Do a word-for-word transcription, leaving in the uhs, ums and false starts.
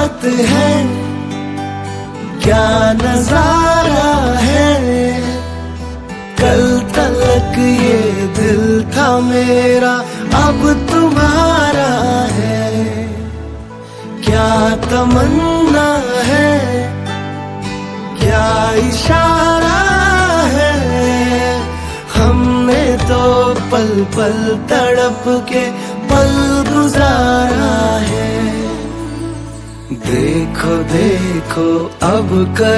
बात है, क्या नजारा है। कल तक ये दिल था मेरा, अब तुम्हारा है। क्या तमन्ना है, क्या इशारा है। हमने तो पल पल तड़प के पल गुजारा है। देखो देखो अब कर